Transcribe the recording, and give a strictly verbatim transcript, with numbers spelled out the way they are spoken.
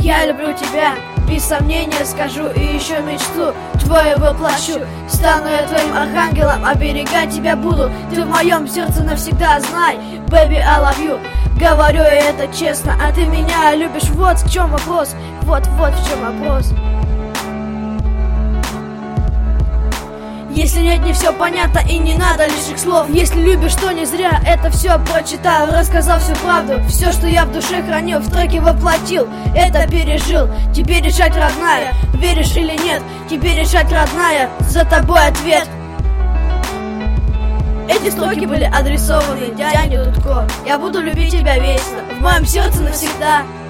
Я люблю тебя, без сомнения скажу, и еще мечту твою воплощу. Стану я твоим архангелом, оберегать тебя буду. Ты в моем сердце навсегда, знай, baby, I love you. Говорю я это честно, а ты меня любишь, вот в чем вопрос. Вот-вот в чем вопрос. Если нет, не все понятно и не надо лишних слов. Если любишь, то не зря это все прочитал. Рассказал всю правду, все, что я в душе хранил, в треке воплотил, это пережил. Тебе решать, родная, веришь или нет. Тебе решать, родная, за тобой ответ. Эти строки были адресованы Диане Дудко. Я буду любить тебя вечно, в моем сердце навсегда.